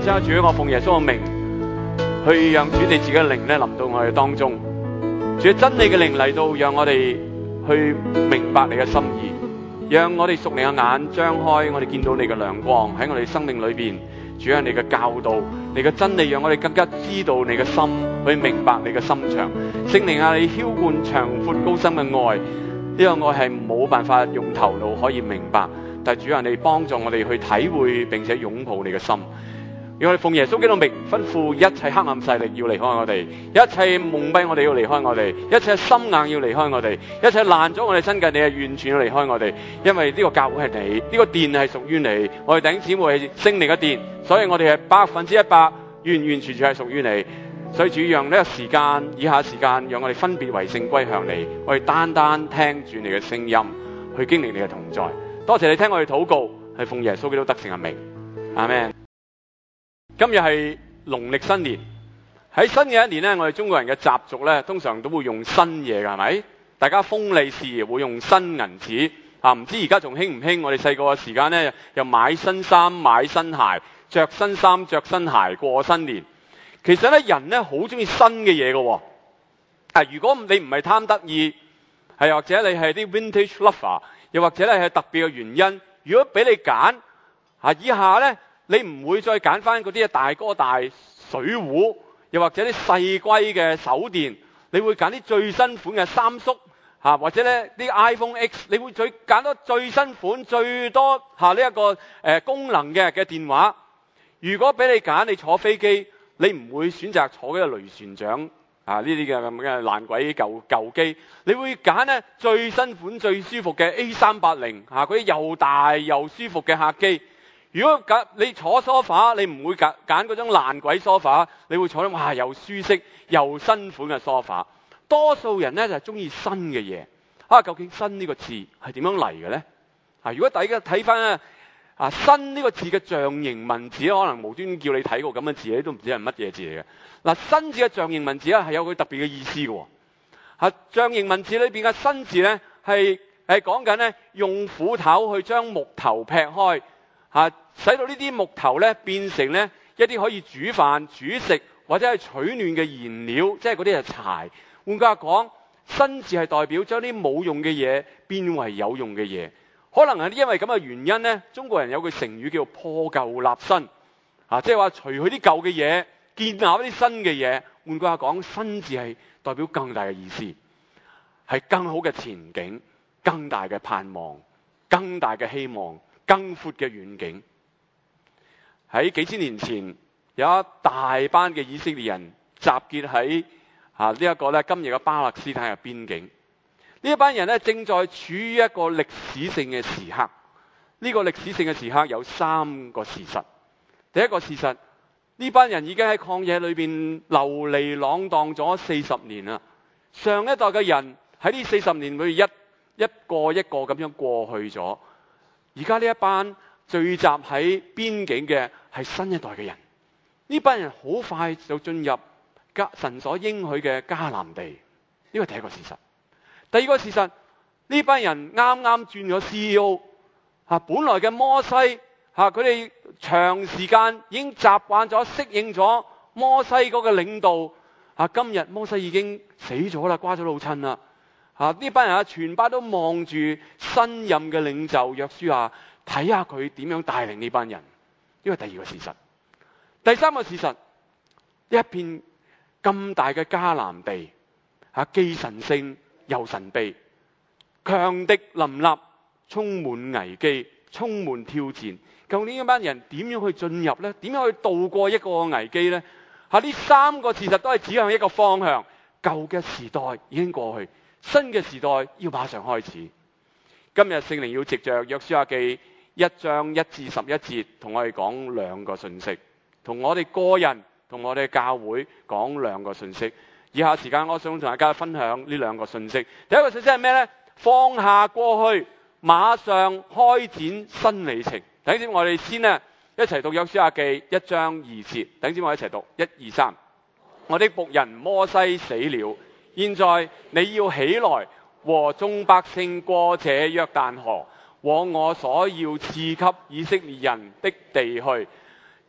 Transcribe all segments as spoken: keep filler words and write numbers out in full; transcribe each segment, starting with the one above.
真係主，我奉耶穌嘅名，去讓主你自己嘅靈咧臨到我哋當中。主真理嘅靈嚟到，讓我哋去明白你嘅心意，讓我哋屬靈嘅眼張開，我哋見到你嘅亮光喺我哋生命裏邊。主啊，你嘅教導，你嘅真理，讓我哋更加知道你嘅心，去明白你嘅心腸。聖靈啊，你澆灌長闊高深嘅愛，呢個愛係冇辦法用頭腦可以明白，但係主啊，你幫助我哋去體會並且擁抱你嘅心。讓我哋奉耶穌基督名吩咐一切黑暗勢力要離開我哋，一切蒙蔽我哋要離開我哋，一切心硬要離開我哋，一切攔咗我哋親近你係完全要離開我哋。因為呢個教會係你，呢個殿係屬於你，我哋弟兄姊妹係聖靈嘅殿，所以我哋係百分之一百完完全全係屬於你。所以主讓呢個時間以下時間，讓我哋分別為聖歸向你，我哋單單聽住你嘅聲音，去經歷你嘅同在。多謝你聽我哋禱告，係奉耶穌基督得勝嘅名，阿們。今日係農曆新年，喺新嘅一年咧，我哋中國人嘅習俗咧，通常都會用新嘢㗎，係咪？大家封利是會用新銀紙啊，唔知而家仲興唔興？我哋細個嘅時間咧，又買新衫、買新鞋、着新衫、着新鞋過新年。其實咧，人咧好中意新嘅嘢㗎。啊，如果你唔係貪得意，係或者你係啲 vintage lover， 又或者你係特別嘅原因，如果俾你揀啊，以下咧。你唔會再揀翻嗰啲大哥大水壺，又或者啲細龜嘅手電，你會揀啲最新款嘅三叔嚇，或者咧啲 iPhone X， 你會最揀到最新款、最多嚇呢一個誒、呃、功能嘅嘅電話。如果俾你揀，你坐飛機，你唔會選擇坐嗰個雷船長啊呢啲嘅咁嘅爛鬼舊舊機，你會揀咧最新款、最舒服嘅 A 三八零嚇，嗰啲又大又舒服嘅客機。如果揀你坐梳化，你唔會揀揀嗰種爛鬼梳化，你會坐得哇又舒適又新款嘅梳化。多數人咧就係中意新嘅嘢。啊，究竟新呢個字係點樣嚟嘅咧？啊，如果大家睇翻咧啊新呢個字嘅象形文字，可能無端端叫你睇過咁嘅字，你都唔知係乜嘢字嚟嘅。嗱、啊，新字嘅象形文字咧係有佢特別嘅意思嘅。啊，象形文字裏邊嘅新字咧係係講緊咧用斧頭去將木頭劈開。啊！使到呢啲木頭咧變成咧一啲可以煮飯、煮食或者係取暖嘅燃料，即係嗰啲係柴。換句話講，新字係代表將啲冇用嘅嘢變為有用嘅嘢。可能係因為咁嘅原因咧，中國人有句成語叫破舊立新，啊，即係話除去啲舊嘅嘢，建立一啲新嘅嘢。換句話講，新字係代表更大嘅意思，係更好嘅前景、更大嘅盼望、更大嘅希望。更闊嘅遠景。喺幾千年前，有一大班嘅以色列人集結喺啊呢一個咧今日嘅巴勒斯坦嘅邊境。呢一班人咧正在處於一個歷史性嘅時刻。呢個歷史性嘅時刻有三個事實。第一個事實，呢班人已經喺曠野裏邊流離浪蕩咗四十年啦。上一代嘅人喺呢四十年裏一一個一個咁樣過去咗。而家呢一班聚集喺邊境嘅係新一代嘅人，呢班人好快就進入神所應許嘅迦南地，呢個第一個事實。第二個事實，呢班人啱啱轉咗 C E O， 啊，本來嘅摩西，吓佢哋長時間已經習慣咗、適應咗摩西嗰個領導，啊，今日摩西已經死咗啦，瓜咗老襯啦。啊！呢班人啊，全班都望住新任嘅領袖約書亞，睇下佢點樣帶領呢班人。呢個第二個事實。第三個事實，呢一片咁大嘅迦南地，啊，既神聖又神秘，強敵林立，充滿危機，充滿挑戰。究竟呢班人點樣去進入呢？點樣去度過一個危機呢？啊！呢三個事實都係指向一個方向。舊嘅時代已經過去。新嘅時代要馬上開始。今日聖靈要藉着約書亞記一章一至十一節，同我哋講兩個信息，同我哋個人，同我哋教會講兩個信息。以下時間我想同大家分享呢兩個信息。第一個信息係咩呢？放下過去，馬上開展新里程。等陣我哋先呢一齊讀約書亞記一章二節。等陣我哋一齊讀一二三。我的僕人摩西死了。現在你要起來，和眾百姓過這約旦河，往我所要賜給以色列人的地去。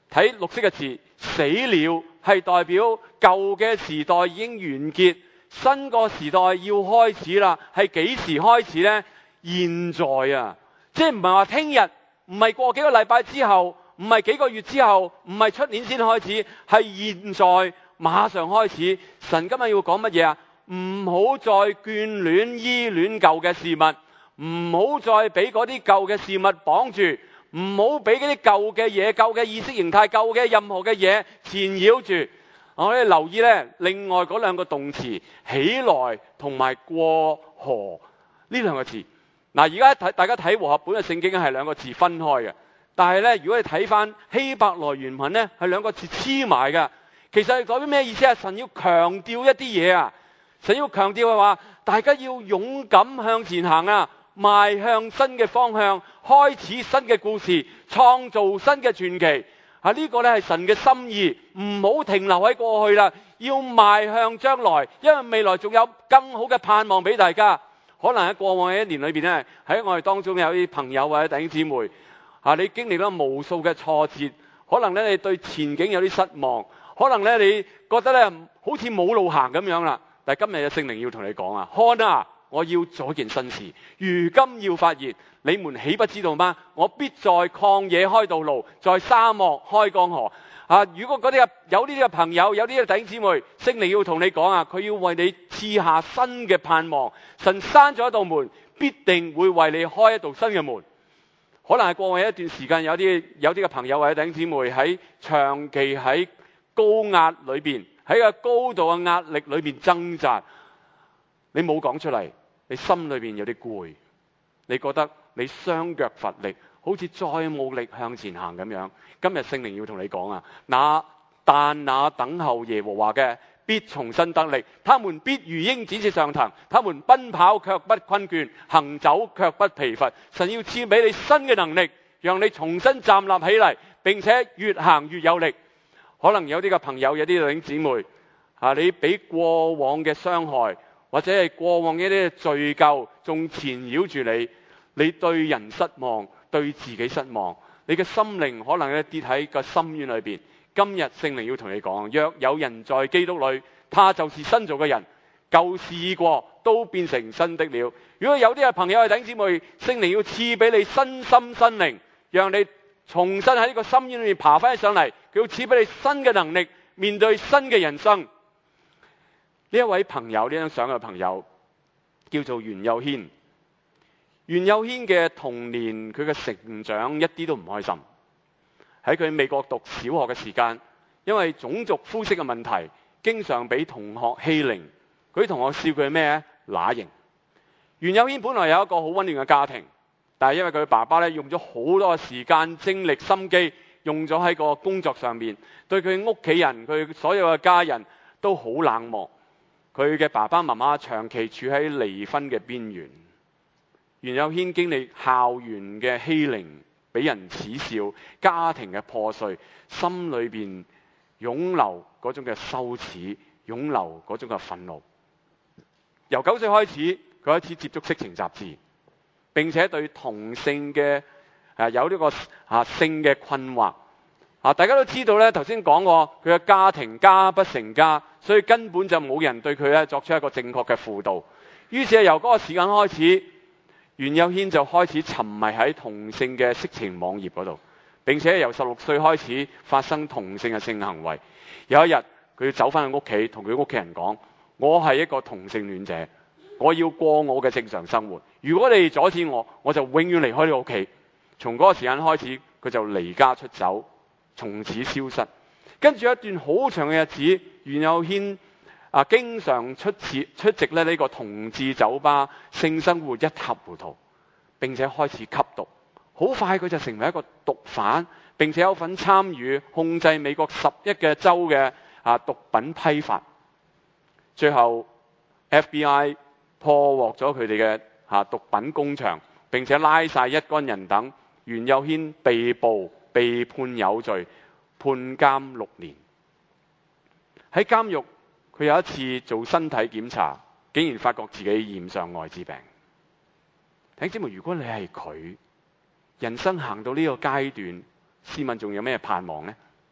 睇綠色嘅字，死了係代表舊嘅時代已經完結，新個時代要開始啦。係幾時開始呢？現在啊，即係唔係話聽日，唔係過幾個禮拜之後，唔係幾個月之後，唔係出年先開始，係現在馬上開始。神今日要講乜嘢啊？唔好再眷戀依戀舊嘅事物，唔好再俾嗰啲舊嘅事物綁住，唔好俾嗰啲舊嘅嘢、舊嘅意識形態、舊嘅任何嘅嘢纏繞住。我哋留意咧，另外嗰兩個動詞起來同埋過河呢兩個字。嗱，而家睇大家睇和合本嘅聖經係兩個字分開嘅，但係咧，如果你睇翻希伯來原文咧，係兩個字黐埋嘅。其實係代表咩意思啊？神要強調一啲嘢啊！神要強調嘅話，大家要勇敢向前行啊，邁向新嘅方向，開始新嘅故事，創造新嘅傳奇。啊，呢個咧係神嘅心意，唔好停留喺過去啦，要邁向將來，因為未來仲有更好嘅盼望俾大家。可能喺過往嘅一年裏邊咧，喺我哋當中有啲朋友或者弟兄姊妹，啊，你經歷咗無數嘅挫折，可能咧你對前景有啲失望，可能咧你覺得咧好似冇路行咁樣啦。但係今日嘅聖靈要同你講啊，看啊，我要做一件新事，如今要發現，你們豈不知道嗎？我必在曠野開道路，在沙漠開江河。啊！如果嗰啲有呢啲嘅朋友，有呢啲嘅弟兄姊妹，聖靈要同你講啊，佢要為你賜下新嘅盼望。神閂咗一道門，必定會為你開一道新嘅門。可能係過往一段時間，有啲有啲嘅朋友或者弟兄姊妹喺長期喺高壓裏邊，喺個高度嘅壓力裏邊掙扎，你冇講出嚟，你心裏邊有啲攰，你覺得你雙腳乏力，好似再冇力向前行咁樣。今日聖靈要同你講啊，那但那等候耶和華嘅必重新得力，他們必如鷹展翅上騰，他們奔跑卻不困倦，行走卻不疲乏。神要賜俾你新嘅能力，讓你重新站立起嚟，並且越行越有力。可能有啲嘅朋友，有啲弟兄姊妹啊，你俾過往嘅傷害或者係過往嘅一啲罪疚仲纏繞住你，你對人失望，對自己失望，你嘅心靈可能咧跌喺個深淵裏邊。今日聖靈要同你講，若有人在基督裏，他就是新造嘅人，舊事已過，都變成新的了。如果有啲嘅朋友係弟兄姊妹，聖靈要賜俾你新心新靈，讓你重新喺呢個深淵裏面爬翻上嚟，佢要賜俾你新嘅能力，面對新嘅人生。呢一位朋友，呢張相嘅朋友叫做袁幼軒。袁幼軒嘅童年，佢嘅成長一啲都唔開心。喺佢美國讀小學嘅時間，因為種族膚色嘅問題，經常俾同學欺凌。佢啲同學笑佢係咩？乸型。袁幼軒本來有一個好溫暖嘅家庭，但係因為佢爸爸咧用咗好多嘅時間、精力、心機，用咗喺個工作上面，對佢屋企人、佢所有嘅家人都好冷漠。佢嘅爸爸媽媽長期處喺離婚嘅邊緣。袁幼軒經歷校園嘅欺凌，俾人恥笑，家庭嘅破碎，心裏邊湧流嗰種嘅羞恥，湧流嗰種嘅憤怒。由九歲開始，佢開始接觸色情雜誌，並且對同性嘅誒有呢個啊性嘅困惑。啊，大家都知道咧，頭先講過佢嘅家庭家不成家，所以根本就冇人對佢咧作出一個正確嘅輔導。於是由嗰個時間開始，袁幼軒就開始沉迷喺同性嘅色情網頁嗰度，並且由十六歲開始發生同性嘅性行為。有一日，佢要走翻去屋企，同佢屋企人講：我係一個同性戀者，我要過我嘅正常生活。如果你阻止我，我就永遠離開呢個屋企。從嗰個時間開始，佢就離家出走，從此消失。跟住一段好長嘅日子，袁幼軒啊，經常出席出席咧呢個同志酒吧，性生活一塌糊塗，並且開始吸毒。好快佢就成為一個毒販，並且有份參與控制美國十一嘅州嘅啊毒品批發。最後 F B I 破獲咗佢哋嘅啊毒品工場，並且拉晒一干人等。袁幼軒被捕，被判有罪，判監六年。喺監獄，佢有一次做身體檢查，竟然發覺自己染上艾滋病。弟兄姊妹，如果你係佢，人生行到呢個階段，試問仲有咩盼望呢？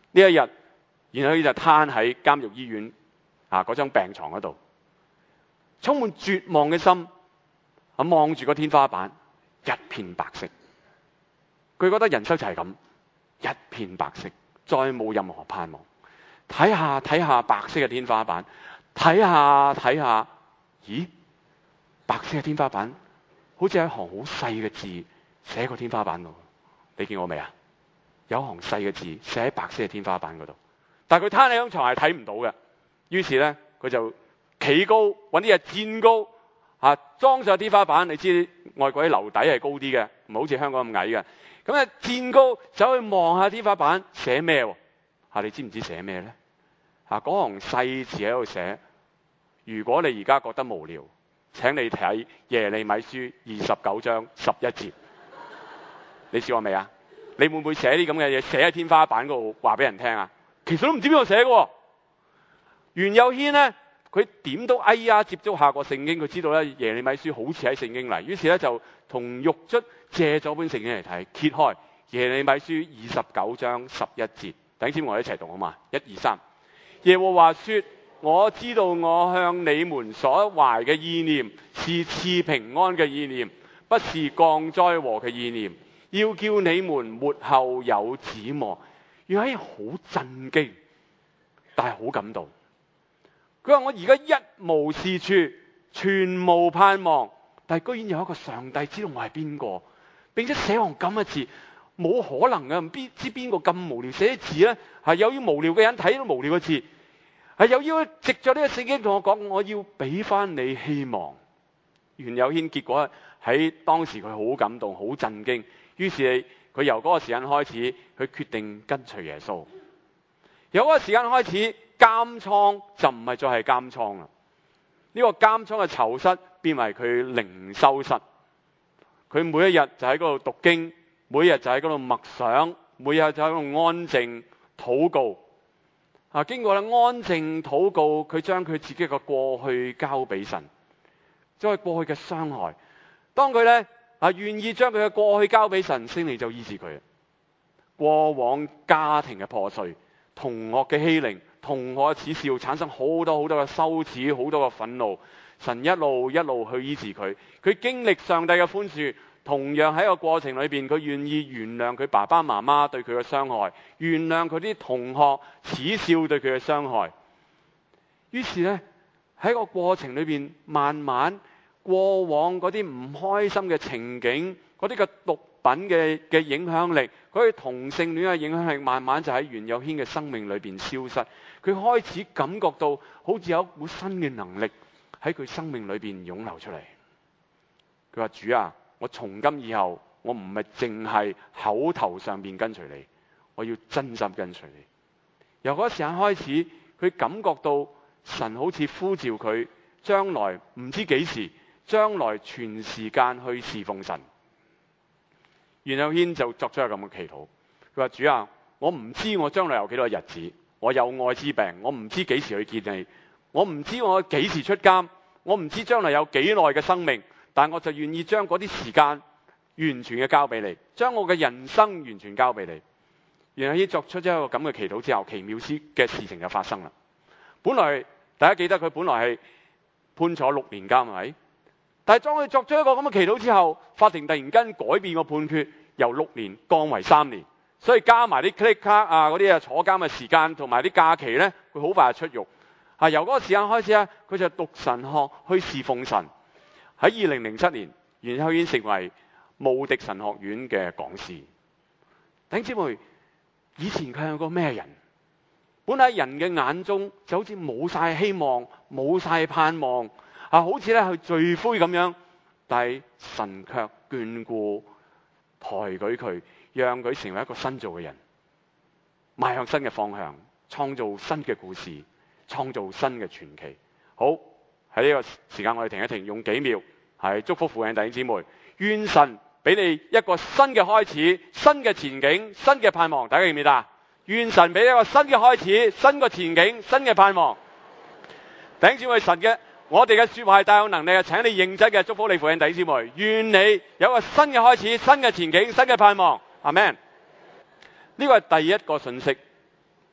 呢一日，然後佢就攤喺監獄醫院啊嗰張病床嗰度，充滿絕望嘅心啊望住個天花板，一片白色。佢覺得人生就係咁，一片白色，再冇任何盼望。睇下睇下白色嘅天花板，睇下睇下，咦？白色嘅天花板好似有一行好細嘅字寫喺個天花板度，你見過未啊？有一行細嘅字寫喺白色嘅天花板嗰度，但係佢攤喺張床係睇唔到嘅。於是咧，佢就企高，揾啲嘢墊高，啊裝上天花板。你知外國啲樓底係高啲嘅，唔係好似香港咁矮嘅。咁啊墊高走去望下天花板寫咩喎？嚇，你知唔知寫咩咧？嚇，嗰行細字喺度寫：如果你而家覺得無聊，請你睇耶利米書二十九章十一節。你試過未啊？你會唔會寫啲咁嘅嘢寫喺天花板嗰度話俾人聽啊？其實都唔知邊度寫嘅。袁有軒咧，佢點都哎呀接觸下個聖經，佢知道咧耶利米書好似喺聖經嚟，於是咧就同獄卒借咗本聖經嚟睇，揭開耶利米書二十九章十一節。等先我哋一齊讀好嘛？一二三。耶和華說：我知道我向你們所懷嘅意念是賜平安嘅意念，不是降災禍嘅意念，要叫你們末後有指望。原來好震驚，但係好感動。佢話我而家一無是處，全無盼望，但係居然有一個上帝知道我係邊個，並且寫行咁嘅字，冇可能嘅，唔知邊個咁無聊寫字咧？係有啲無聊嘅人睇到無聊嘅字，係又要藉着呢個聖經同我講，我要俾翻你希望。袁有軒結果喺當時佢好感動，好震驚，於是佢由嗰個時間開始，佢決定跟隨耶穌。由嗰個時間開始，監倉就唔係再係監倉啦。呢個監倉嘅囚室變為佢靈修室。佢每一日就喺嗰度讀經，每日就喺嗰度默想，每日就喺度安靜禱告。啊，經過咧安靜禱告，佢將佢自己嘅過去交俾神，將佢過去嘅傷害。當佢咧啊願意將佢嘅過去交俾神，聖靈就醫治佢。過往家庭嘅破碎，同學嘅欺凌，同學嘅恥笑，產生好多好多嘅羞恥，好多嘅憤怒。神一路一路去醫治佢，佢經歷上帝嘅寬恕，同樣喺個過程裏邊，佢願意原諒佢爸爸媽媽對佢嘅傷害，原諒佢啲同學恥笑對佢嘅傷害。於是呢，喺個過程裏邊，慢慢過往嗰啲唔開心嘅情景，嗰啲嘅毒品嘅嘅影響力，嗰啲同性戀嘅影響力，慢慢就喺袁有軒嘅生命裏邊消失。佢開始感覺到好似有一股新嘅能力喺佢生命裏邊湧流出嚟。佢話：主啊，我從今以後，我唔係淨係口頭上邊跟隨你，我要真心跟隨你。由嗰時間開始，佢感覺到神好似呼召佢，將來唔知幾時，將來全時間去侍奉神。袁有軒就作出一個咁嘅祈禱。佢話：主啊，我唔知我將來有幾多日子，我有愛滋病，我唔知幾時去見你，我唔知我幾時出監，我唔知將來有幾耐嘅生命，但我就願意將嗰啲時間完全嘅交俾你，將我嘅人生完全交俾你。袁有軒作出咗一個咁嘅祈禱之後，奇妙嘅事情就發生啦。本來大家記得佢本來係判坐六年監，係咪？但係當佢作出一個咁嘅祈禱之後，法庭突然間改變個判決，由六年降為三年，所以加埋啲 click 卡啊嗰啲啊坐監嘅時間同埋啲假期咧，佢好快就出獄。啊，由嗰個時間開始咧，佢就讀神學去侍奉神。喺二零零七年，袁有軒成為慕迪神學院嘅講師。弟兄姊妹，以前佢係個咩人？本喺人嘅眼中就好似冇晒希望，冇晒盼望，啊，好似咧去罪魁咁樣。但係神卻眷顧、抬舉佢，讓佢成為一個新造嘅人，邁向新嘅方向，創造新嘅故事，創造新嘅傳奇。好，喺呢個時間我哋停一停，用幾秒係祝福附近弟兄姊妹，願神俾你一個新嘅開始，新嘅前景，新嘅盼望。大家記唔記得啊？願神俾一個新嘅開始，新嘅前景，新嘅盼望。弟兄姊妹，神嘅我哋嘅說話係大有能力嘅，請你認真嘅祝福你附近弟兄姊妹，願你有一個新嘅開始，新嘅前景，新嘅盼望。阿們。呢個係第一個信息，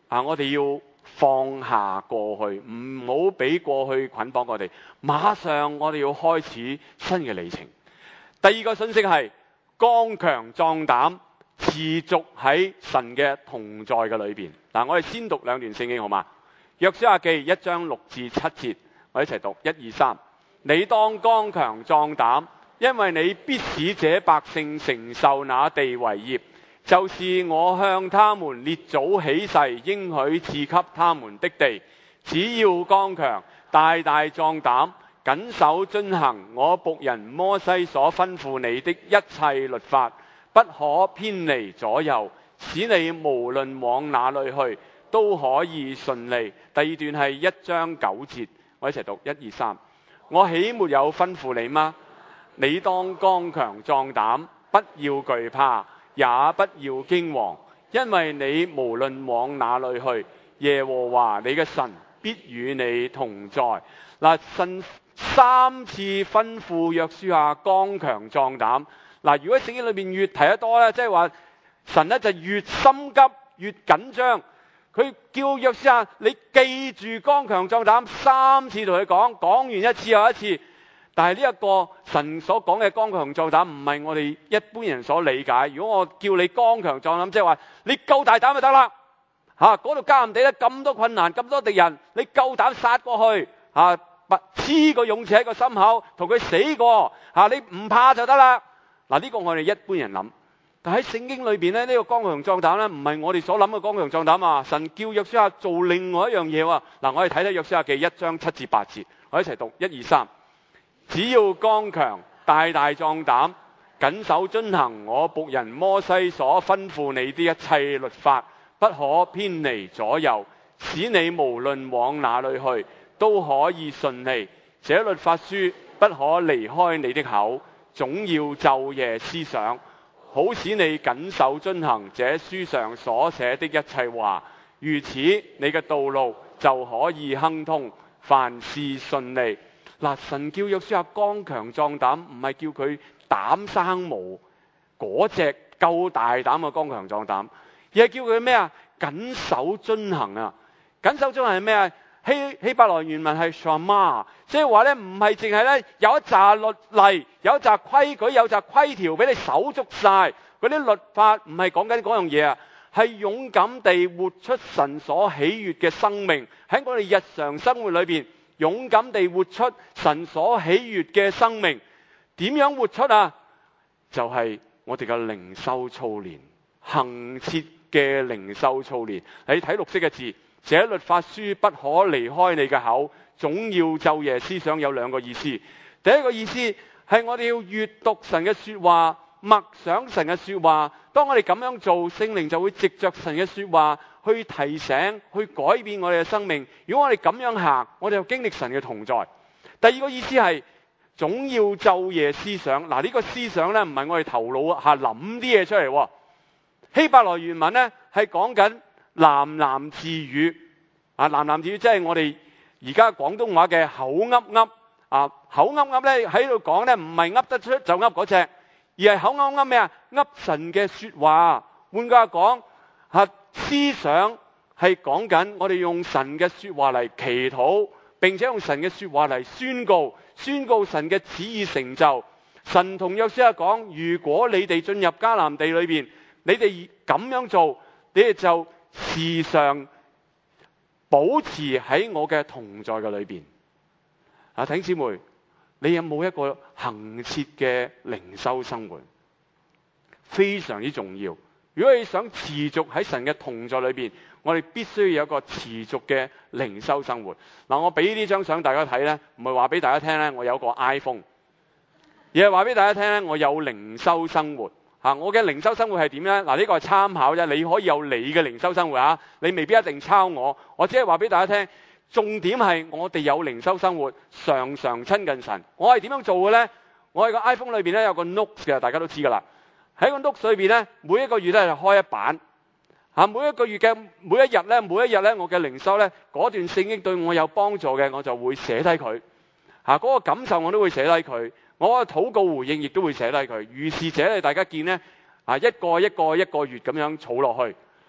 啊，我哋要放下過去，唔好俾過去捆綁我哋。馬上我哋要開始新嘅里程。第二個信息係剛強壯膽，持續喺神嘅同在嘅裏邊。嗱，我哋先讀兩段聖經好嗎？約書亞記一章六至七節，我一齊讀，一二三。你當剛強壯膽，因為你必使這百姓承受那地為業，就是我向他們列祖起誓應許賜給他們的地。只要剛強，大大壯膽，謹守遵行我僕人摩西所吩咐你的一切律法，不可偏離左右，使你無論往哪裏去都可以順利。第二段係一章九節，我一齊讀，一二三。我豈沒有吩咐你嗎？你當剛強壯膽，不要懼怕，也不要驚惶，因為你無論往哪裏去，耶和華你嘅神必與你同在。嗱，神三次吩咐約書亞剛強壯膽。嗱，如果聖經裏面越提得多咧，即係話神咧就越心急越緊張。佢叫約書亞你記住剛強壯膽，三次同佢講，講完一次又一次。但係呢一個神所講嘅剛強壯膽唔係我哋一般人所理解。如果我叫你剛強壯膽，即係話你夠大膽就得啦。嚇，嗰度迦南地咧咁多困難咁多敵人，你夠膽殺過去嚇，黐個勇士喺個心口同佢死過嚇，你唔怕就得啦。嗱，呢個我哋一般人諗。但喺聖經裏邊咧，呢個剛強壯膽咧，唔係我哋所諗嘅剛強壯膽啊！神叫約書亞做另外一樣嘢喎。嗱，我哋睇睇約書亞記一章七至八節，我一齊讀，一二三。只要剛強，大大壯膽，謹守遵行我僕人摩西所吩咐你的一切律法，不可偏離左右，使你無論往哪裏去都可以順利。這律法書不可離開你的口，總要晝夜思想，好使你謹守遵行這書上所寫的一切話，如此你嘅道路就可以亨通，凡事順利。嗱，神叫約書亞剛強壯膽，唔係叫佢膽生毛嗰隻夠大膽嘅剛強壯膽，而係叫佢咩啊？謹守遵行啊！謹守遵行係咩啊？希希伯來原文係 shama， 即係話咧唔係淨係咧有一紮律例，有一紮規矩，有一紮規條俾你守足晒。嗰啲律法唔係講緊嗰樣嘢啊，係勇敢地活出神所喜悅嘅生命，喺我哋日常生活裏邊勇敢地活出神所喜悅嘅生命。點樣活出啊？就係、是、我哋嘅靈修操練，恆切嘅靈修操練。你睇綠色嘅字，這律法書不可離開你嘅口，總要晝夜思想。有兩個意思。第一個意思係我哋要閱讀神嘅說話，默想神嘅說話。當我哋咁樣做，聖靈就會藉着神嘅說話去提醒，去改變我哋嘅生命。如果我哋咁樣行，我哋就經歷神嘅同在。第二個意思係總要晝夜思想。嗱，呢個思想咧唔係我哋頭腦下諗啲嘢出嚟。希伯來原文咧係講緊喃喃自語啊，喃喃自語即係我哋而家廣東話嘅口噏噏啊，口噏噏咧喺度講咧唔係噏得出就噏嗰隻，而係口噏噏咩啊？噏神嘅說話。換句話講，啊思想係講緊我哋用神嘅說話嚟祈禱，並且用神嘅說話嚟宣告，宣告神嘅旨意成就。神同約書亞講：如果你哋進入迦南地裏邊，你哋咁樣做，你哋就時常保持喺我嘅同在嘅裏邊。啊，弟兄姊妹，你有冇一個恆切嘅靈修生活？非常之重要。如果你想持續喺神嘅同在裏邊，我哋必須要有一個持續嘅靈修生活。嗱，我俾呢張相大家睇咧，唔係話俾大家聽咧，我有個 iPhone， 而係話俾大家聽咧，我有靈修生活。吓，我嘅靈修生活係點咧？嗱，呢個係參考啫，你可以有你嘅靈修生活啊，你未必一定抄我。我只係話俾大家聽，重點係我哋有靈修生活，常常親近神。我係點樣做嘅咧？我喺個 iPhone 裏邊咧有個 Notes 嘅，大家都知噶啦。喺個 Notes 裏邊咧，每一個月咧就開一版。吓，每一個月嘅每一日咧，每一日咧，我嘅靈修咧，嗰段聖經對我有幫助嘅，我就會寫低佢。吓，嗰個感受我都會寫低佢。我嘅禱告回應亦都會寫低佢。如是者咧，大家見咧，啊一個一個一個月咁樣儲落去。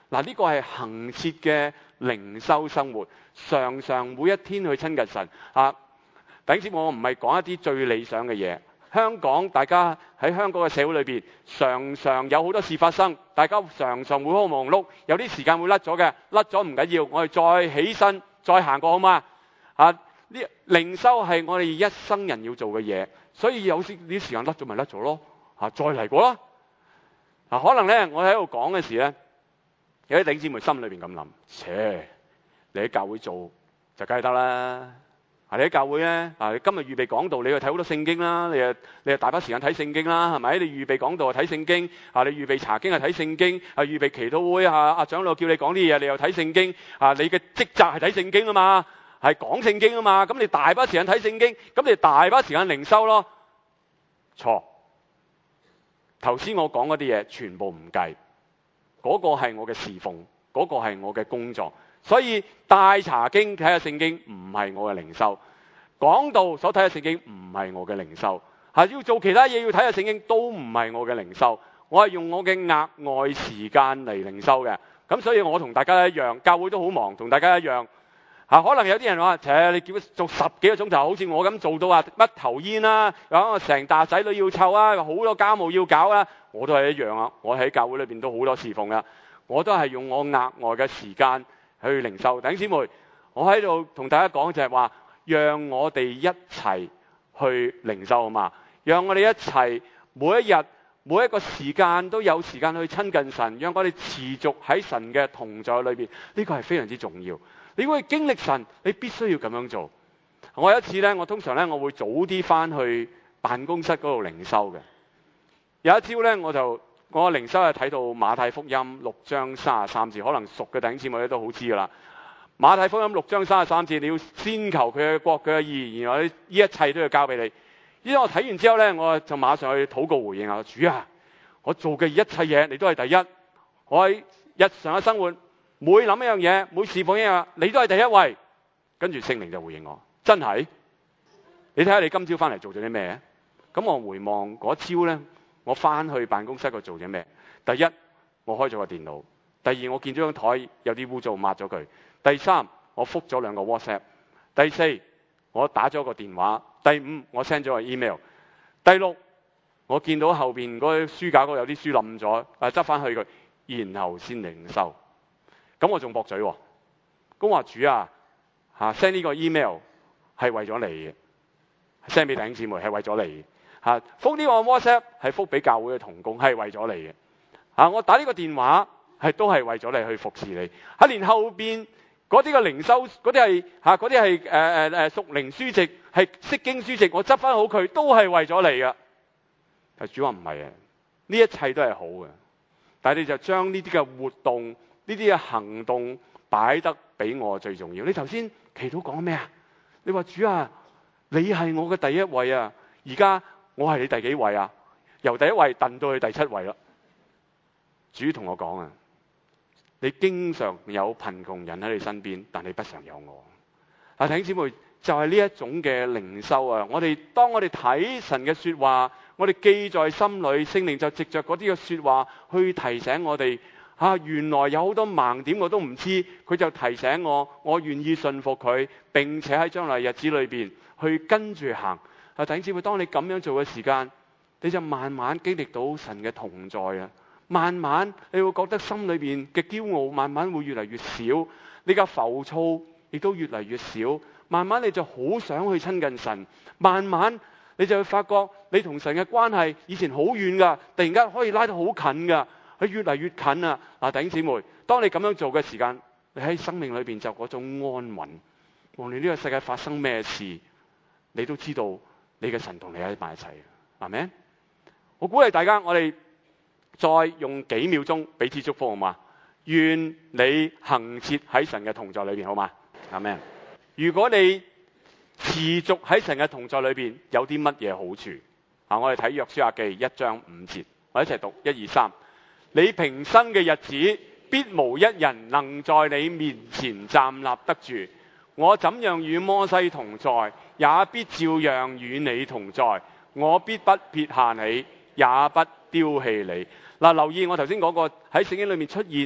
嗱，呢個係恆切嘅靈修生活，常常每一天去親近神啊。弟兄姊妹，我唔係講一啲最理想嘅嘢。香港大家喺香港嘅社會裏邊，常常有好多事發生，大家常常會好忙碌，有啲時間會甩咗嘅，甩咗唔緊要，我哋再起身再行過好嘛？啊，呢靈修係我哋一生人要做嘅嘢，所以有時啲時間甩咗咪甩咗咯，啊，再嚟過啦。啊，可能咧我喺度講嘅時咧，有啲弟兄姊妹心裏邊咁諗，切，你喺教會做就梗係得啦。啊！你喺教會咧，啊！你今日預備講道，你去睇好多聖經啦，你啊，你啊大把時間睇聖經啦，係咪？你預備講道啊睇聖經，啊！你預備查經啊睇聖經，啊！預備祈禱會啊，阿長老叫你講啲嘢，你又睇聖經，啊！你嘅職責係睇聖經啊嘛，係講聖經啊嘛，咁你大把時間睇聖經，咁你大把時間靈修咯。錯，頭先我講嗰啲嘢全部唔計，嗰個係我嘅侍奉，嗰個係我嘅工作。所以大查經睇下聖經唔係我嘅靈修，講道所睇下聖經唔係我嘅靈修，係要做其他嘢要睇下聖經都唔係我嘅靈修，我係用我嘅額外時間嚟靈修嘅。咁所以我同大家一樣，教會都好忙，同大家一樣。嚇，可能有啲人話，誒，你叫佢做十幾個鐘頭，好似我咁做到啊乜頭煙啦，啊成大仔女要湊啊，好多家務要搞啊，我都係一樣啊。我喺教會裏邊都好多侍奉噶，我都係用我額外嘅時間去靈修。弟兄姊妹，我喺度同大家講就係話，讓我哋一齊去靈修啊嘛，讓我哋一齊每一日每一個時間都有時間去親近神，讓我哋持續喺神嘅同在裏邊，呢個係非常之重要。你如果經歷神，你必須要咁樣做。我有一次咧，我通常咧我會早啲翻去辦公室嗰度靈修嘅。有一朝咧，我就我靈修係睇到馬太福音六章三十三節，可能熟嘅弟兄姊妹都好知噶啦。馬太福音六章三十三節，你要先求佢嘅國佢嘅義，然後呢一切都要交俾你。依家我睇完之後咧，我就馬上去禱告回應啊，主啊，我做嘅一切嘢你都係第一，我喺日常嘅生活每諗一樣嘢，每侍奉一樣，你都係第一位。跟住聖靈就回應我，真係？你睇下你今朝翻嚟做咗啲咩？咁我回望嗰朝咧，我翻去辦公室度做咗咩？第一，我開咗個電腦；第二，我見咗張台有啲污糟，抹咗佢；第三，我覆咗兩個 WhatsApp；第四，我打咗個電話；第五，我 send 咗個 email；第六，我見到後邊嗰個書架嗰度有啲書冧咗，啊執翻去佢，然後先靈修。咁我仲駁嘴喎，咁話主啊，嚇 send 呢個 email 係為咗你嘅 ，send 俾弟兄姊妹係為咗你嘅，嚇覆呢個 WhatsApp 係覆俾教會嘅同工係為咗你嘅，嚇我打呢個電話係都係為咗你去服侍你，嚇連後邊嗰啲嘅靈修嗰啲係嚇嗰啲係誒誒誒屬靈書籍係釋經書籍，我執翻好佢都係為咗你嘅。但主話唔係啊，呢一切都係好嘅，但係你就將呢啲嘅活動，呢啲嘅行動擺得比我最重要。你頭先祈禱講咩啊？你話主啊，你係我嘅第一位啊，而家我係你第幾位啊？由第一位掟到去第七位啦。主同我講啊，你經常有貧窮人喺你身邊，但你不常有我。啊，弟兄姊妹，就係呢一種嘅靈修啊！我哋當我哋睇神嘅說話，我哋記在心裏，聖靈就藉着嗰啲嘅說話去提醒我哋。啊！原來有好多盲點我都唔知，佢就提醒我，我願意信服佢，並且喺將來日子裏邊去跟住行。啊！弟兄姊妹，當你咁樣做嘅時間，你就慢慢經歷到神嘅同在啊！慢慢你會覺得心裏邊嘅驕傲慢慢會越嚟越少，你嘅浮躁亦都越嚟越少。慢慢你就好想去親近神，慢慢你就會發覺你同神嘅關係以前好遠噶，突然間可以拉到好近噶。佢越嚟越近啊！嗱，弟兄姊妹，當你咁樣做嘅時間，你喺生命裏邊就嗰種安穩。無論呢個世界發生咩事，你都知道你嘅神同你喺埋一齊。係咪？我鼓勵大家，我哋再用幾秒鐘彼此祝福好嘛？願你恆切喺神嘅同在裏邊好嘛？係咪？如果你持續喺神嘅同在裏邊，有啲乜嘢好處？啊，我哋睇約書亞記一章五節，我哋一齊讀一二三。你平生嘅日子，必無一人能在你面前站立得住。我怎樣與摩西同在，也必照樣與你同在。我必不撇下你，也不丟棄你。嗱，留意我頭先講過喺聖經裏面出現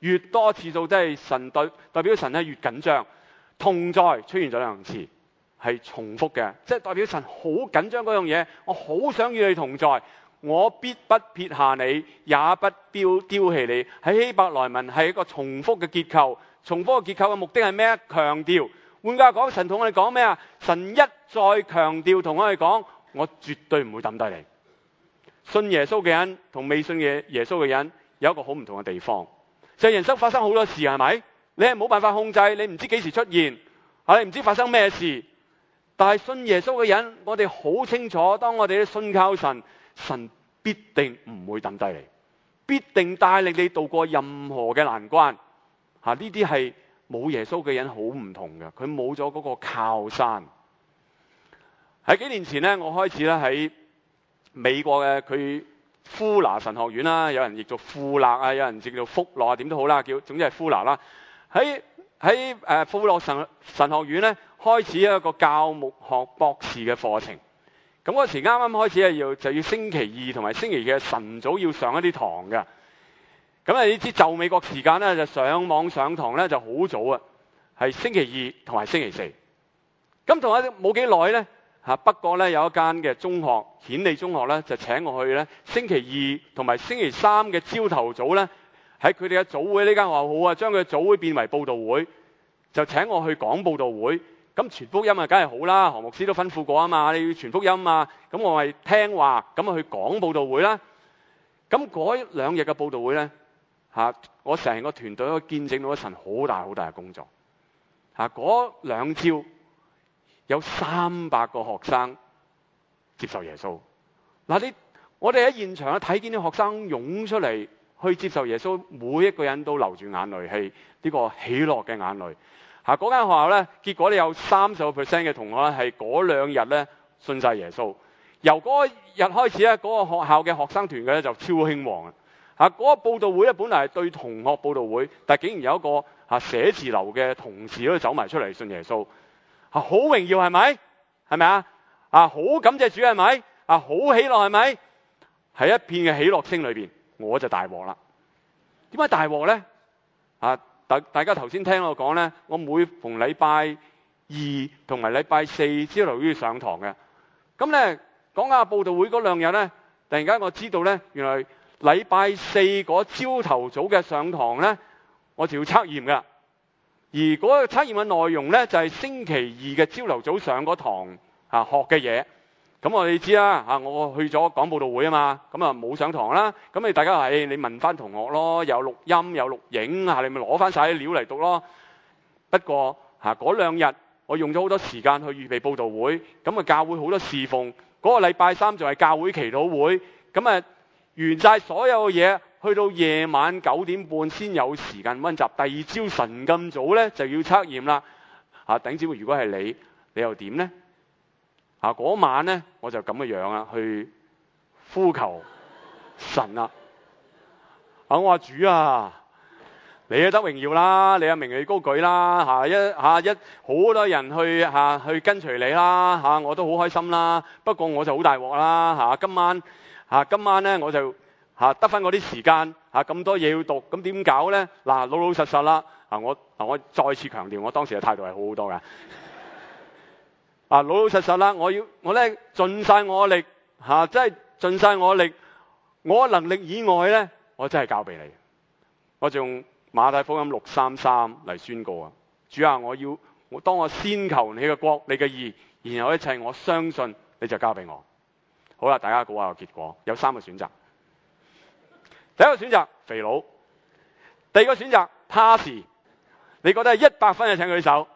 越多次數都係神代代表神咧越緊張。同在出現咗兩個詞，係重複嘅，即係代表神好緊張嗰樣嘢，我好想與你同在，我必不撇下你，也不丟丟棄你。喺希伯來文係一個重複嘅結構，重複嘅結構嘅目的係咩？強調。換句話講，神同我哋講咩啊？神一再強調同我哋講，我絕對唔會抌低你。信耶穌嘅人同未信嘅耶穌嘅人有一個好唔同嘅地方，就係人生發生好多事，係咪？你係冇辦法控制，你唔知幾時出現，你唔知發生咩事。但係信耶穌嘅人，我哋好清楚，當我哋信靠神，神必定唔會抌低你，必定帶領你渡過任何嘅難關。吓，呢啲係冇耶穌嘅人好唔同嘅，佢冇咗嗰個靠山。喺幾年前咧，我開始咧喺美國嘅佢夫拿神學院啦，有人譯做富勒啊，有人譯做福樂啊，點都好啦，叫總之係夫拿啦。喺喺誒富樂神神學院咧，開始一個教牧學博士嘅課程。咁嗰時啱啱開始係要就要星期二同埋星期二嘅晨早要上一啲堂嘅。咁啊，你知就美國時間咧就上網上堂咧就好早啊，係星期二同埋星期四。咁同埋冇幾耐咧嚇，北角咧有一間嘅中學顯利中學咧就請我去咧星期二同埋星期三嘅朝頭早咧。喺佢哋嘅組會，呢間學校好啊，將佢嘅組會變為佈道會，就請我去講佈道會。咁傳福音啊，梗係好啦，何牧師都吩咐過啊嘛，你要傳福音啊。咁我咪聽話，咁啊去講佈道會啦。咁嗰兩日嘅佈道會咧，嚇我成個團隊都見證到神好大好大嘅工作。嚇嗰兩朝有三百個學生接受耶穌。嗱，你我哋喺現場睇見啲學生湧出嚟。去接受耶穌，每一個人都流住眼淚，係呢個喜樂嘅眼淚。嚇，嗰間學校咧，結果你有三十個 percent 嘅同學咧，係嗰兩日咧信晒耶穌。由嗰日開始咧，嗰個學校嘅學生團嘅咧就超興旺啊！嚇，嗰個佈道會咧，本來係對同學佈道會，但係竟然有一個嚇寫字樓嘅同事都走埋出嚟信耶穌。嚇，好榮耀係咪？係咪啊？啊，好感謝主係咪？啊，好喜樂係咪？喺一片嘅喜樂聲裏邊。我就大鑊啦！點解大鑊咧？啊，大大家頭先聽我講咧，我每逢禮拜二同埋禮拜四朝頭都要上堂嘅。咁咧講下佈道會嗰兩日咧，突然間我知道咧，原來禮拜四嗰朝頭早嘅上堂咧，我就要測驗㗎。而嗰個測驗嘅內容咧，就係星期二嘅朝頭早上嗰堂啊學嘅嘢。咁我哋知啦，嚇我去咗講佈道會啊嘛，咁啊冇上堂啦。咁你大家話，誒你問翻同學咯，有錄音有錄影嚇，你咪攞翻晒啲料嚟讀咯。不過嚇嗰兩日我用咗好多時間去預備佈道會，咁啊教會好多侍奉。嗰個禮拜三就係教會祈禱會，咁啊完晒所有嘅嘢，去到夜晚九點半先有時間溫習。第二朝晨咁早咧就要測驗啦。嚇頂姊妹，如果係你，你又點咧？啊！嗰晚咧，我就咁嘅樣啊，去呼求神啦。啊！我話主啊，你啊得榮耀啦，你啊名氣高舉啦，嚇一嚇一好多人去嚇去跟隨你啦，嚇我都好開心啦。不過我就好大鑊啦，嚇今晚嚇今晚咧我就嚇得翻嗰啲時間嚇咁多嘢要讀，咁點搞咧？嗱，老老實實啦。啊我啊我再次強調，我當時嘅態度係好好多㗎。啊，老老實實啦！我要我咧盡晒我力嚇，真係盡晒我力。我能力以外咧，我真係交俾你。我就用馬太福音六三三嚟宣告啊！主啊，我要我當我先求你嘅國、你嘅義，然後一切我相信你就交俾我。好啦，大家估下個結果，有三個選擇。第一個選擇肥佬，第二個選擇 pass。你覺得係一百分就請舉手。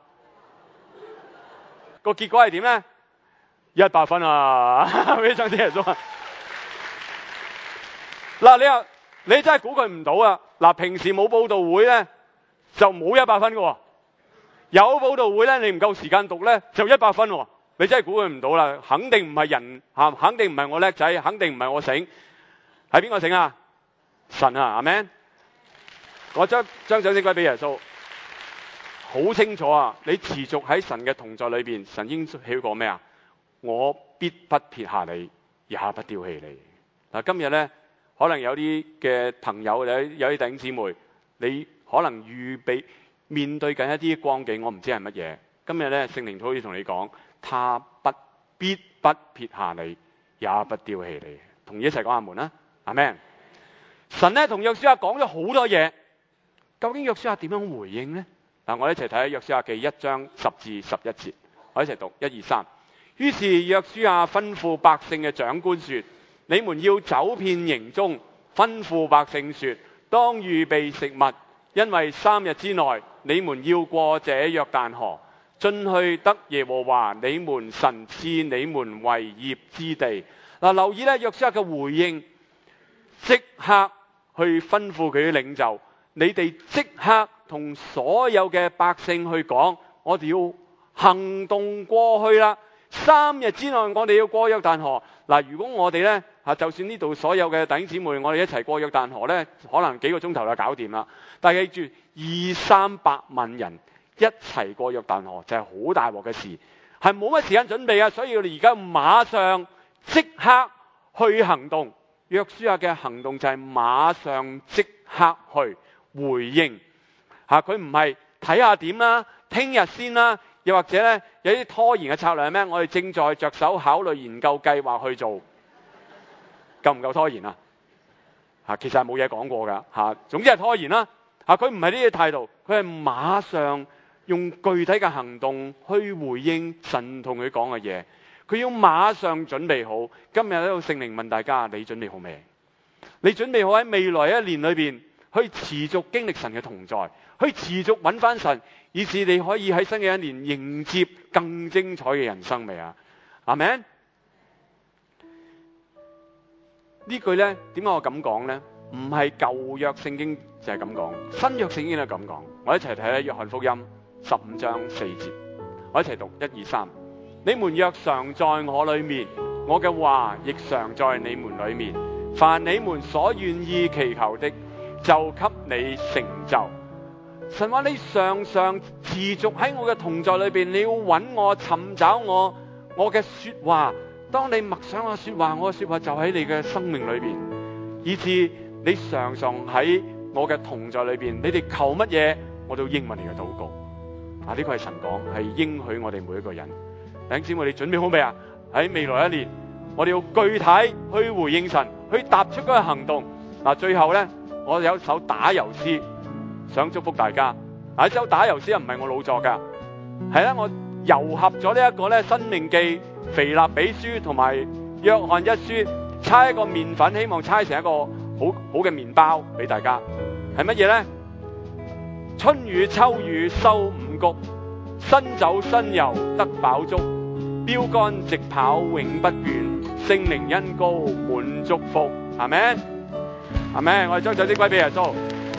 個結果係點咧？一百分啊！俾張耶穌啊！嗱，你又你真係估佢唔到啊！嗱，平時冇佈道會咧就冇一百分嘅喎，有佈道會咧你唔夠時間讀咧就一百分喎。你真係估佢唔到啦！肯定唔係人嚇，肯定唔係我叻仔，肯定唔係我醒，係邊個醒啊？神啊！阿們，我將將掌聲歸俾耶穌。好清楚啊！你持續喺神嘅同在裏邊，神應許過咩啊？我必不撇下你，也不丟棄你。嗱，今日咧可能有啲嘅朋友，有有啲弟兄姊妹，你可能預備面對緊一啲光景，我唔知係乜嘢。今日咧聖靈都可以同你講，他不必不撇下你，也不丟棄你。同意一齊講阿門啦，阿們。神咧同約書亞講咗好多嘢，究竟約書亞點樣回應呢？嗱，我哋一齊睇下約書亞記一章十至十一節，我一齊讀一二三。於是約書亞吩咐百姓嘅長官說：你們要走遍營中，吩咐百姓說，當預備食物，因為三日之內你們要過這約旦河，進去得耶和華你們神賜你們為業之地。嗱，留意咧約書亞嘅回應，即刻去吩咐佢啲領袖，你哋即刻同所有嘅百姓去講，我哋要行動過去啦。三日之內我哋要過約旦河。嗱，如果我哋呢，就算呢度所有嘅弟兄姊妹，我哋一齊過約旦河呢，可能幾個鐘頭就搞掂啦。但係記住，二三百萬人一齊過約旦河就係好大鑊嘅事，係冇乜時間準備啊！所以我哋而家馬上即刻去行動。約書亞嘅行動就係馬上即刻去回應吓，佢唔係睇下點啦，聽日先啦。又或者咧，有啲拖延嘅策略係咩？我哋正在着手考慮研究計劃去做，夠唔夠拖延啊？嚇，其實係冇嘢講過㗎嚇。總之係拖延啦嚇。佢唔係呢啲態度，佢係馬上用具體嘅行動去回應神同佢講嘅嘢。佢要馬上準備好。今日呢個聖靈問大家：你準備好未？你準備好喺未來一年裏邊去持續經歷神嘅同在，去持續揾翻神，以致你可以喺新嘅一年迎接更精彩嘅人生未啊？阿們？呢句呢，點解我咁講呢？唔係舊約聖經就係咁講，新約聖經都係咁講。我一齊睇下約翰福音十五章四節，我一齊讀一二三。你們若常在我裏面，我嘅話亦常在你們裏面。凡你們所願意祈求的，就給你成就。神話你常常持續喺我嘅同在裏邊，你要揾我，尋找我，我嘅說話。當你默想我說話，我嘅說話就喺你嘅生命裏邊，以致你常常喺我嘅同在裏邊。你哋求乜嘢，我都應允你嘅禱告。啊，呢個係神講，係應許我哋每一個人。弟兄姊妹，你準備好未啊？喺未來一年，我哋要具體去回應神，去踏出嗰個行動。嗱，最後呢，我有一首打油詩，想祝福大家。嗱，呢首打油詩又唔係我老作噶，係啦，我糅合咗呢一個咧《申命記》、《腓立比書》同埋《約翰一書》，猜一個麵粉，希望猜成一個好好嘅麵包俾大家。係乜嘢呢？春雨秋雨收五穀，新酒新油得飽足，標竿直跑永不倦，聖靈恩膏滿祝福。阿們，阿們，我哋將掌聲歸俾耶穌。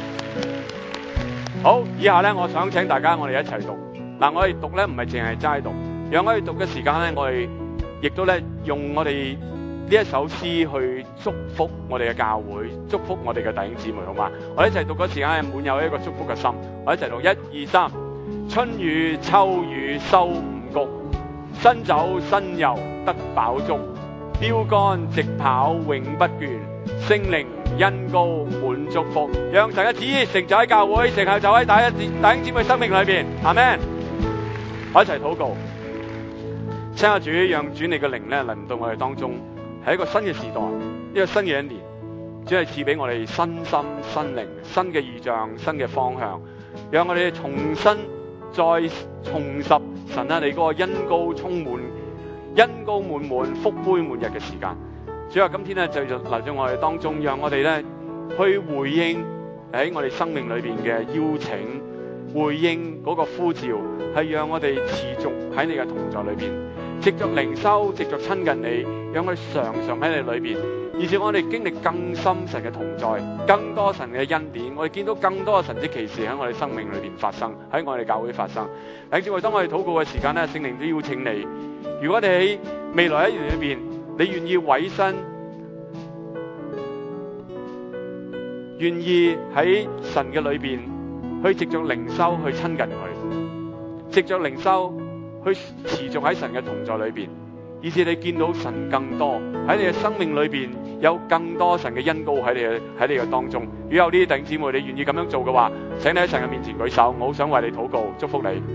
好，以下咧，我想請大家我哋一齊讀。嗱，我哋讀咧唔係淨係齋讀，讓我哋讀嘅時間咧，我哋亦都咧用我哋呢一首詩去祝福我哋嘅教會，祝福我哋嘅弟兄姊妹，好嘛？我哋一齊讀嘅時間係滿有一個祝福嘅心。我哋一齊讀，一二三。春雨秋雨收五穀，新酒新油得飽足，標竿直跑永不倦，聖靈恩膏滿祝福，讓神嘅旨意成就喺教會，成就喺大家弟兄姊妹生命裏邊。阿們，我一齊禱告。親愛主，讓主你嘅靈咧臨到我哋當中，係一個新嘅時代，一個新嘅一年，主係賜俾我哋新心、新靈、新嘅異象、新嘅方向，讓我哋重新再重拾神啊你嗰個恩膏充滿、恩膏滿滿、福杯滿溢嘅時間。主啊，今天咧就嚟咗我哋當中，讓我哋咧去回應喺我哋生命裏邊嘅邀請，回應嗰個呼召，係讓我哋持續喺你嘅同在裏邊，藉着靈修，藉着親近你，讓我哋常常喺你裏邊，以至我哋經歷更深神嘅同在，更多神嘅恩典，我哋見到更多嘅神蹟奇事喺我哋生命裏邊發生，喺我哋教會發生。弟兄姊妹，當我哋禱告嘅時間咧，聖靈都邀請你，如果你喺未來一年裏邊，你願意委身，願意喺神嘅裏邊去藉着靈修去親近佢，藉着靈修去持續喺神嘅同在裏邊， 以至你見到神更多喺你嘅生命裏邊有更多神嘅恩膏喺你嘅喺你嘅當中。如果有呢啲弟兄姊妹你願意咁樣做嘅話，請你喺神嘅面前舉手，我好想為你禱告，祝福你。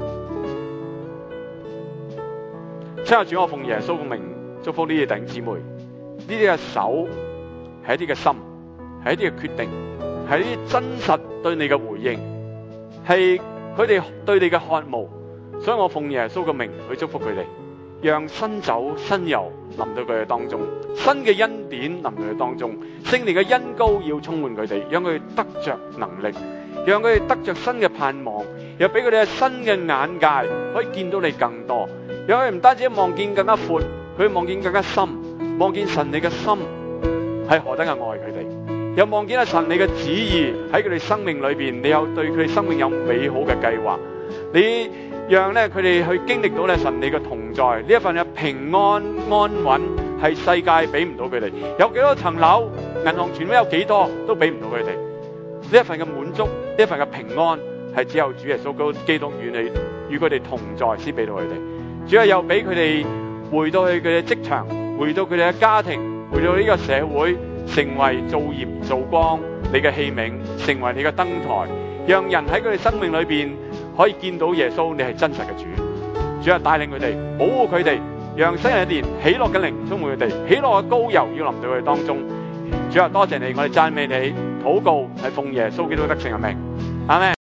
親愛的主，我奉耶穌嘅名祝福呢啲弟兄姊妹，呢啲嘅手係一啲嘅心，係一啲嘅決定，係一啲真實對你嘅回應，係佢哋對你嘅渴慕。所以我奉耶穌嘅名去祝福佢哋，讓新酒新油臨到佢哋當中，新嘅恩典臨到佢哋當中，聖靈嘅恩膏要充滿佢哋，讓佢哋得着能力，讓佢哋得着新嘅盼望，又俾佢哋嘅新嘅眼界可以見到你更多，讓佢哋唔單止望見更加闊，佢望見更加深，望見神你嘅心係何等嘅愛佢哋，又望見阿神你嘅旨意喺佢哋生命裏邊，你有對佢哋生命有美好嘅計劃，你讓咧佢哋去經歷到咧神你嘅同在，呢一份嘅平安安穩係世界俾唔到佢哋，有幾多層樓，銀行存款有幾多都俾唔到佢哋，呢一份嘅滿足，呢一份嘅平安係只有主耶穌基督與你與佢哋同在先俾到佢哋。主要又俾佢哋回到去佢哋職場，回到佢哋嘅家庭，回到呢個社會，成為造鹽造光你嘅器皿，成為你嘅燈台，讓人喺佢哋生命裏邊可以見到耶穌，你係真實嘅主。主啊，帶領佢哋，保護佢哋，讓新嘅一年喜樂嘅靈充滿佢哋，喜樂嘅膏油要臨到佢哋當中。主啊，多謝你，我哋讚美你，禱告係奉耶穌基督得勝嘅名，阿們。